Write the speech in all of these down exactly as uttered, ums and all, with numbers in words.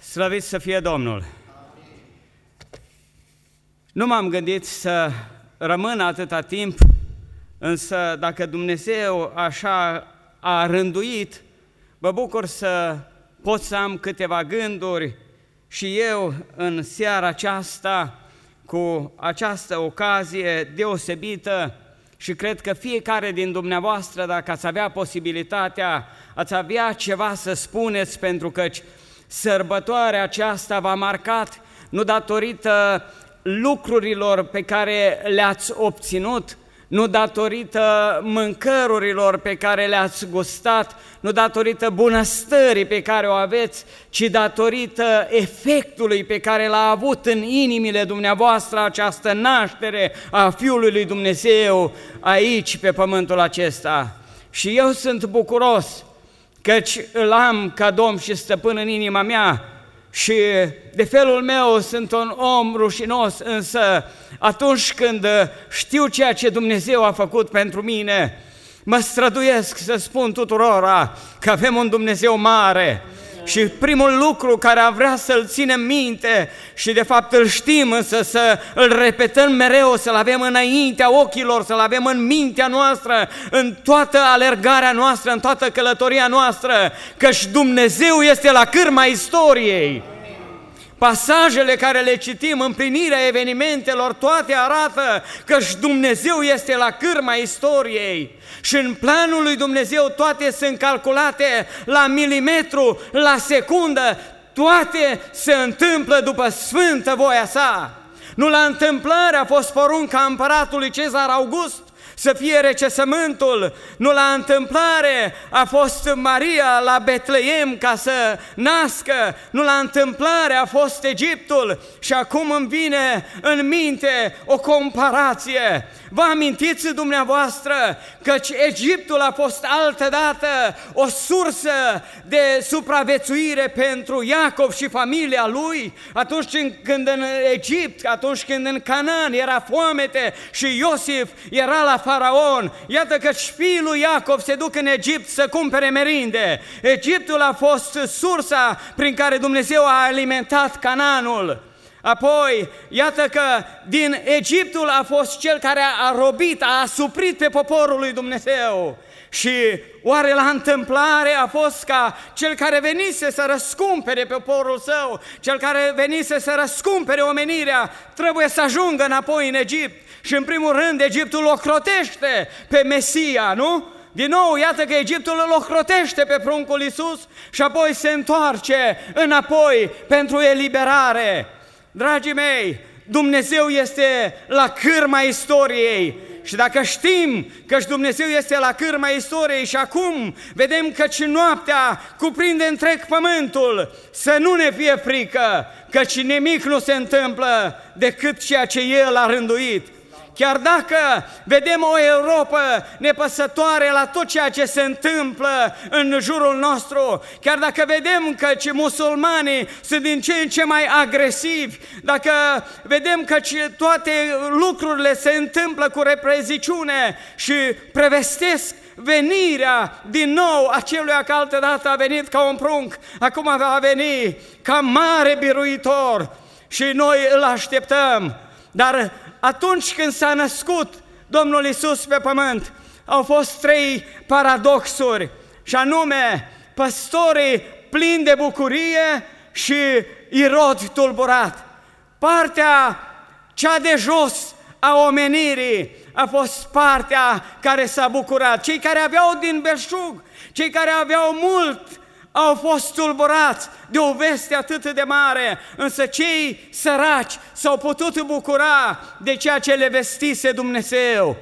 Slăvit să fie Domnul! Nu m-am gândit să rămân atâta timp, însă dacă Dumnezeu așa a rânduit, mă bucur să pot să am câteva gânduri și eu în seara aceasta, cu această ocazie deosebită, și cred că fiecare din dumneavoastră, dacă ați avea posibilitatea, ați avea ceva să spuneți, pentru că sărbătoarea aceasta v-a marcat nu datorită lucrurilor pe care le-ați obținut, nu datorită mâncărurilor pe care le-ați gustat, nu datorită bunăstării pe care o aveți, ci datorită efectului pe care l-a avut în inimile dumneavoastră această naștere a Fiului lui Dumnezeu aici pe pământul acesta. Și eu sunt bucuros căci îl am ca Domn și Stăpân în inima mea și de felul meu sunt un om rușinos, însă atunci când știu ceea ce Dumnezeu a făcut pentru mine, mă străduiesc să spun tuturora că avem un Dumnezeu mare. Și primul lucru care am vrea să-l ținem minte și de fapt îl știm, însă să îl repetăm mereu, să-l avem înaintea ochilor, să-l avem în mintea noastră, în toată alergarea noastră, în toată călătoria noastră, căci Dumnezeu este la cârma istoriei. Pasajele care le citim, împlinirea evenimentelor, toate arată căci Dumnezeu este la cârma istoriei. Și în planul lui Dumnezeu toate sunt calculate la milimetru, la secundă, toate se întâmplă după sfântă voia sa. Nu la întâmplare a fost porunca împăratului Cezar August să fie recesământul, nu la întâmplare a fost Maria la Betleem ca să nască, nu la întâmplare a fost Egiptul. Și acum îmi vine în minte o comparație. Vă amintiți dumneavoastră căci Egiptul a fost altădată o sursă de supraviețuire pentru Iacov și familia lui, atunci când în Egipt, atunci când în Canaan era foamete și Iosif era la Faraon. Iată că fiul lui Iacov se duc în Egipt să cumpere merinde. Egiptul a fost sursa prin care Dumnezeu a alimentat Canaanul. Apoi, iată că din Egiptul a fost cel care a robit, a asuprit pe poporul lui Dumnezeu. Și oare la întâmplare a fost ca cel care venise să răscumpere pe poporul său, cel care venise să răscumpere omenirea, trebuie să ajungă înapoi în Egipt? Și în primul rând Egiptul ocrotește pe Mesia, nu? Din nou, iată că Egiptul îl ocrotește pe pruncul Iisus și apoi se întoarce înapoi pentru eliberare. Dragii mei, Dumnezeu este la cârma istoriei și dacă știm că Dumnezeu este la cârma istoriei și acum vedem că și noaptea cuprinde întreg pământul, să nu ne fie frică, căci nimic nu se întâmplă decât ceea ce El a rânduit. Chiar dacă vedem o Europă nepăsătoare la tot ceea ce se întâmplă în jurul nostru, chiar dacă vedem că musulmanii sunt din ce în ce mai agresivi, dacă vedem că toate lucrurile se întâmplă cu repreziciune și prevestesc venirea din nou a celuia că altădată a venit ca un prunc, acum va veni ca mare biruitor și noi îl așteptăm. Dar atunci când s-a născut Domnul Iisus pe pământ, au fost trei paradoxuri, și anume păstorii plini de bucurie și Irod tulburat. Partea cea de jos a omenirii a fost partea care s-a bucurat. Cei care aveau din belșug, cei care aveau mult, au fost tulburați de o veste atât de mare, însă cei săraci s-au putut bucura de ceea ce le vestise Dumnezeu.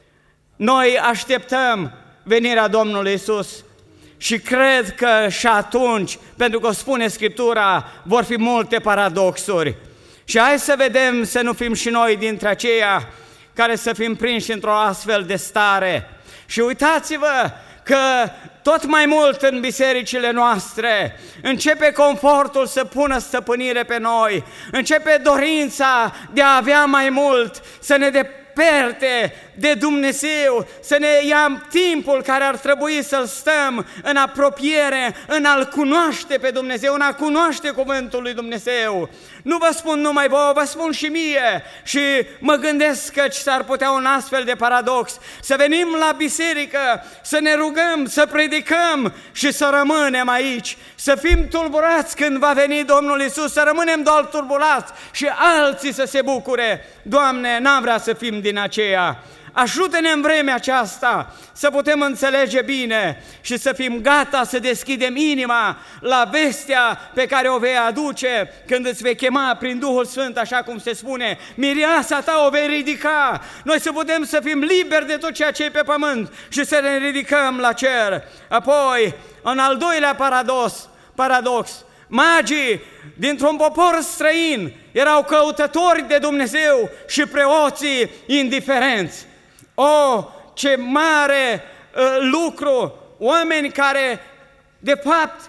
Noi așteptăm venirea Domnului Iisus și cred că și atunci, pentru că o spune Scriptura, vor fi multe paradoxuri. Și hai să vedem să nu fim și noi dintre aceia care să fim prinși într-o astfel de stare. Și uitați-vă că tot mai mult în bisericile noastre începe confortul să pună stăpânire pe noi, începe dorința de a avea mai mult, să ne deperte de Dumnezeu, să ne ia timpul care ar trebui să-l stăm în apropiere, în a-L cunoaște pe Dumnezeu, în a cunoaște cuvântul lui Dumnezeu. Nu vă spun numai vouă, vă spun și mie și mă gândesc că s-ar putea un astfel de paradox, să venim la biserică, să ne rugăm, să predicăm și să rămânem aici, să fim tulburați când va veni Domnul Iisus, să rămânem doar tulburați și alții să se bucure. Doamne, n-am vrea să fim din aceea. Ajută-ne în vremea aceasta să putem înțelege bine și să fim gata să deschidem inima la vestea pe care o vei aduce când îți vei chema prin Duhul Sfânt, așa cum se spune, mireasa ta o vei ridica. Noi să putem să fim liberi de tot ceea ce e pe pământ și să ne ridicăm la cer. Apoi, în al doilea paradox, paradox magii dintr-un popor străin erau căutători de Dumnezeu și preoții indiferenți. O, ce mare uh, lucru! Oameni care, de fapt,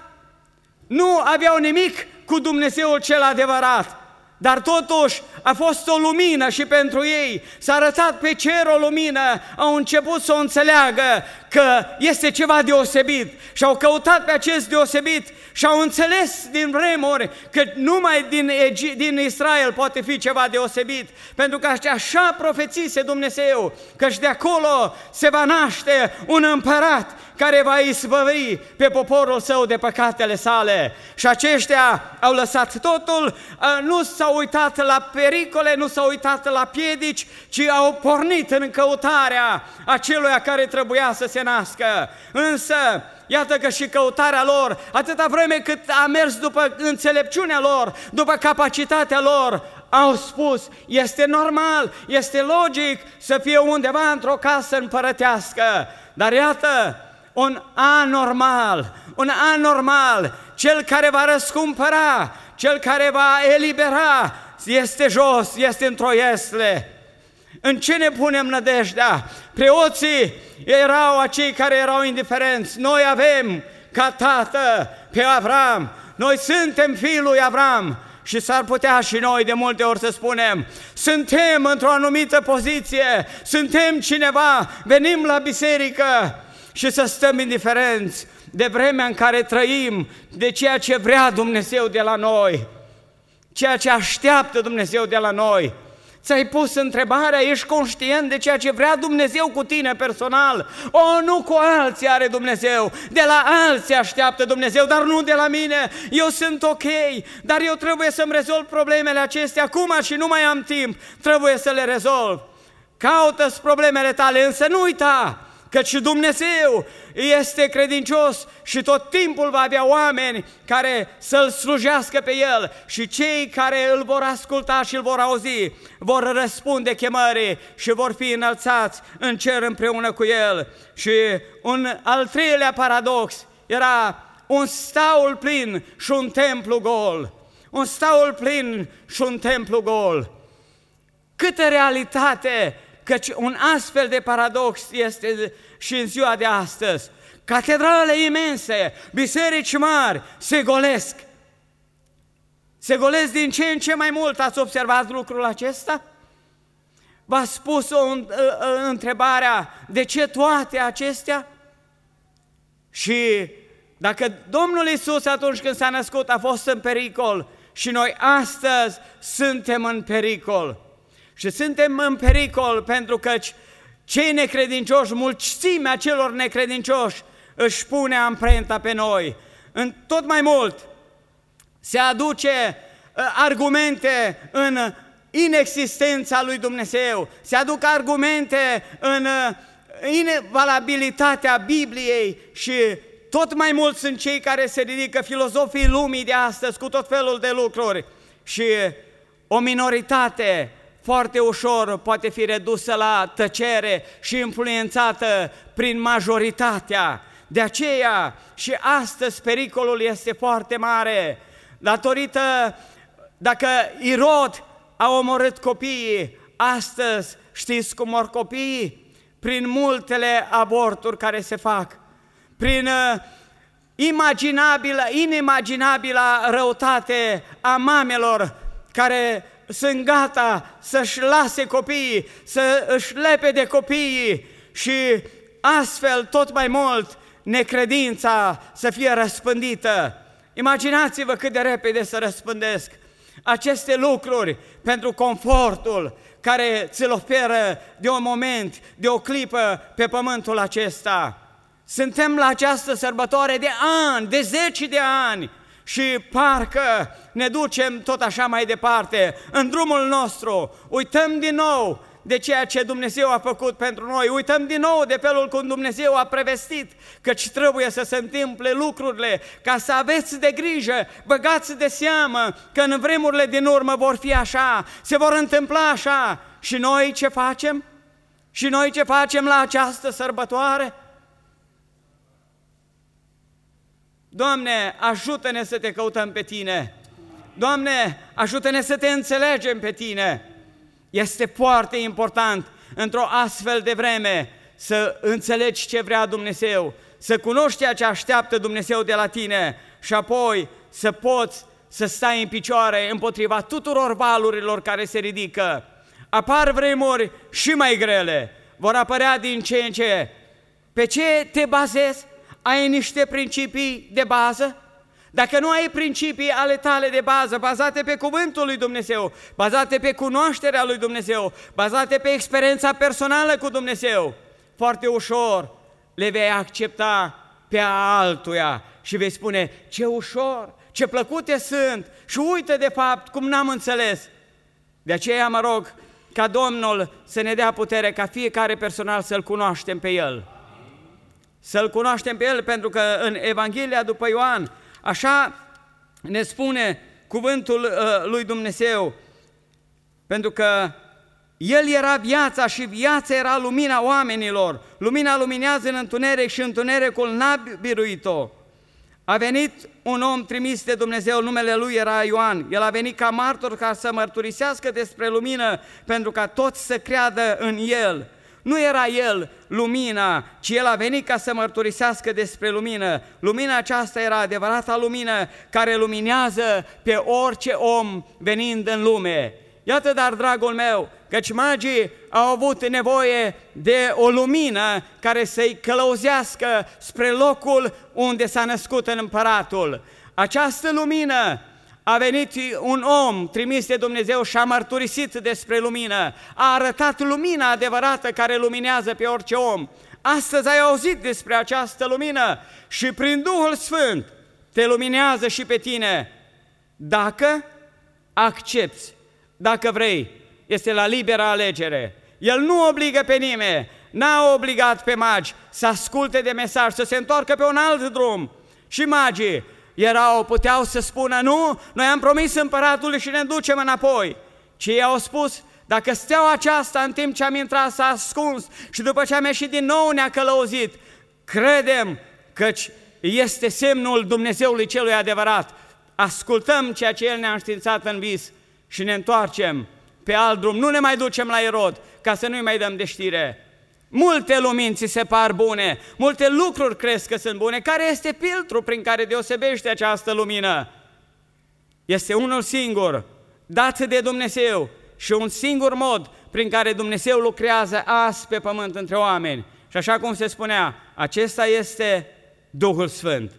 nu aveau nimic cu Dumnezeul cel adevărat, dar totuși a fost o lumină și pentru ei. S-a arătat pe cer o lumină, au început să o înțeleagă că este ceva deosebit și au căutat pe acest deosebit și au înțeles din vremuri că numai din, Egi- din Israel poate fi ceva deosebit, pentru că așa profețise Dumnezeu, căci de acolo se va naște un împărat care va izbăvi pe poporul său de păcatele sale. Și aceștia au lăsat totul, nu s-au uitat la pericole, nu s-au uitat la piedici, ci au pornit în căutarea aceluia care trebuia să se nască. Însă, iată că și căutarea lor, atâta vreme cât a mers după înțelepciunea lor, după capacitatea lor, au spus, este normal, este logic să fie undeva într-o casă împărătească. Dar iată, un anormal, un anormal, cel care va răscumpăra, cel care va elibera, este jos, este într-o iesle. În ce ne punem nădejdea? Preoții erau acei care erau indiferenți. Noi avem ca tată pe Avram, noi suntem fiul lui Avram. Și s-ar putea și noi de multe ori să spunem, suntem într-o anumită poziție, suntem cineva, venim la biserică și să stăm indiferenți de vremea în care trăim, de ceea ce vrea Dumnezeu de la noi, ceea ce așteaptă Dumnezeu de la noi. Ți-ai pus întrebarea, ești conștient de ceea ce vrea Dumnezeu cu tine personal? O, nu cu alții are Dumnezeu, de la alții așteaptă Dumnezeu, dar nu de la mine. Eu sunt ok, dar eu trebuie să-mi rezolv problemele acestea acum și nu mai am timp, trebuie să le rezolv. Caută-ți problemele tale, însă nu uita, căci Dumnezeu este credincios și tot timpul va avea oameni care să-L slujească pe El și cei care îl vor asculta și îl vor auzi vor răspunde chemării și vor fi înălțați în cer împreună cu El. Și un al treilea paradox era un staul plin și un templu gol. Un staul plin și un templu gol. Câtă realitate! Căci un astfel de paradox este și în ziua de astăzi. Catedrale imense, biserici mari se golesc. Se golesc din ce în ce mai mult. Ați observat lucrul acesta? V-ați spus o întrebarea, de ce toate acestea? Și dacă Domnul Iisus atunci când s-a născut a fost în pericol și noi astăzi suntem în pericol, și suntem în pericol pentru că cei necredincioși, mulțimea celor necredincioși își pune amprenta pe noi. În tot mai mult se aduce argumente în inexistența lui Dumnezeu, se aduc argumente în invalabilitatea Bibliei și tot mai mulți sunt cei care se ridică, filozofii lumii de astăzi cu tot felul de lucruri și o minoritate foarte ușor poate fi redusă la tăcere și influențată prin majoritatea. De aceea și astăzi pericolul este foarte mare. Datorită, dacă Irod a omorât copiii, astăzi știți cum mor copiii? Prin multele aborturi care se fac, prin uh, imaginabilă, inimaginabilă răutate a mamelor care sunt gata să-și lase copiii, să își lepede copiii și astfel tot mai mult necredința să fie răspândită. Imaginați-vă cât de repede să răspândesc aceste lucruri pentru confortul care ți-l oferă de un moment, de o clipă pe pământul acesta. Suntem la această sărbătoare de ani, de zeci de ani și parcă ne ducem tot așa mai departe în drumul nostru. Uităm din nou de ceea ce Dumnezeu a făcut pentru noi, uităm din nou de felul cum Dumnezeu a prevestit, căci trebuie să se întâmple lucrurile, ca să aveți de grijă, băgați de seamă că în vremurile din urmă vor fi așa, se vor întâmpla așa. Și noi ce facem? Și noi ce facem la această sărbătoare? Doamne, ajută-ne să te căutăm pe Tine. Doamne, ajută-ne să te înțelegem pe Tine. Este foarte important într-o astfel de vreme să înțelegi ce vrea Dumnezeu, să cunoști ceea ce așteaptă Dumnezeu de la tine și apoi să poți să stai în picioare împotriva tuturor valurilor care se ridică. Apar vremuri și mai grele, vor apărea din ce în ce. Pe ce te bazezi? Ai niște principii de bază? Dacă nu ai principii ale tale de bază, bazate pe cuvântul lui Dumnezeu, bazate pe cunoașterea lui Dumnezeu, bazate pe experiența personală cu Dumnezeu, foarte ușor le vei accepta pe altuia și vei spune: ce ușor, ce plăcute sunt și uite de fapt cum n-am înțeles. De aceea mă rog ca Domnul să ne dea putere ca fiecare personal să-L cunoaștem pe El. Să-L cunoaștem pe El, pentru că în Evanghelia după Ioan așa ne spune cuvântul uh, lui Dumnezeu, pentru că El era viața și viața era lumina oamenilor. Lumina luminează în întuneric și întunericul n-a biruit-o. A venit un om trimis de Dumnezeu, numele lui era Ioan. El a venit ca martor ca să mărturisească despre lumină, pentru ca toți să creadă în El. Nu era El lumina, ci El a venit ca să mărturisească despre lumină. Lumina aceasta era adevărata lumină care luminează pe orice om venind în lume. Iată, dar, dragul meu, căci magii au avut nevoie de o lumină care să-i călăuzească spre locul unde s-a născut în împăratul. Această lumină, a venit un om trimis de Dumnezeu și a mărturisit despre lumină, a arătat lumina adevărată care luminează pe orice om. Astăzi ai auzit despre această lumină și prin Duhul Sfânt te luminează și pe tine. Dacă accepți, dacă vrei, este la liberă alegere. El nu obligă pe nimeni, n-a obligat pe magi să asculte de mesaj, să se întoarcă pe un alt drum. Și magii erau, puteau să spună: nu, noi am promis împăratului și ne ducem înapoi. Ci ei au spus: dacă steaua aceasta în timp ce am intrat s-a ascuns și după ce am ieșit din nou ne-a călăuzit, credem căci este semnul Dumnezeului celui adevărat. Ascultăm ceea ce El ne-a înștiințat în vis și ne întoarcem pe alt drum. Nu ne mai ducem la Irod ca să nu-i mai dăm de știre. Multe lumini ți se par bune, multe lucruri crezi că sunt bune. Care este filtrul prin care deosebește această lumină? Este unul singur, dat de Dumnezeu, și un singur mod prin care Dumnezeu lucrează azi pe pământ între oameni. Și așa cum se spunea, acesta este Duhul Sfânt.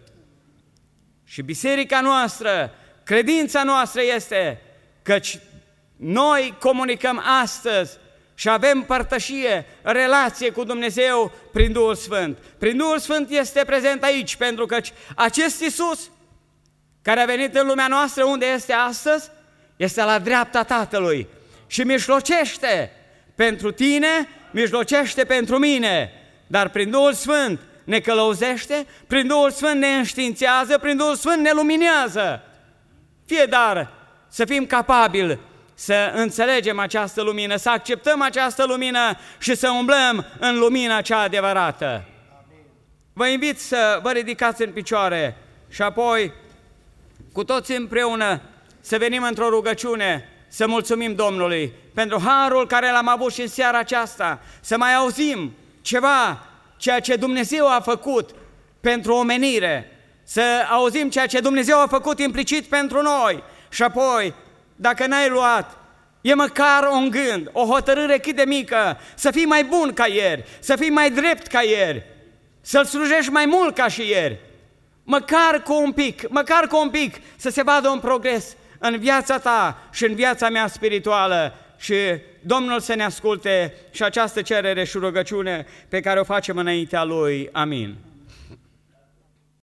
Și biserica noastră, credința noastră este căci noi comunicăm astăzi și avem părtășie, relație cu Dumnezeu prin Duhul Sfânt. Prin Duhul Sfânt este prezent aici, pentru că acest Iisus care a venit în lumea noastră, unde este astăzi, este la dreapta Tatălui și mijlocește pentru tine, mijlocește pentru mine, dar prin Duhul Sfânt ne călăuzește, prin Duhul Sfânt ne înștiințează, prin Duhul Sfânt ne luminează. Fie dar să fim capabili să înțelegem această lumină, să acceptăm această lumină și să umblăm în lumina cea adevărată. Vă invit să vă ridicați în picioare și apoi cu toți împreună să venim într-o rugăciune, să mulțumim Domnului pentru harul care l-am avut și în seara aceasta, să mai auzim ceva, ceea ce Dumnezeu a făcut pentru omenire, să auzim ceea ce Dumnezeu a făcut implicit pentru noi și apoi, dacă n-ai luat E măcar un gând, o hotărâre cât de mică, să fii mai bun ca ieri, să fii mai drept ca ieri, să-L slujești mai mult ca și ieri. Măcar cu un pic, măcar cu un pic, să se vadă un progres în viața ta și în viața mea spirituală. Și Domnul să ne asculte și această cerere și rugăciune pe care o facem înaintea Lui. Amin.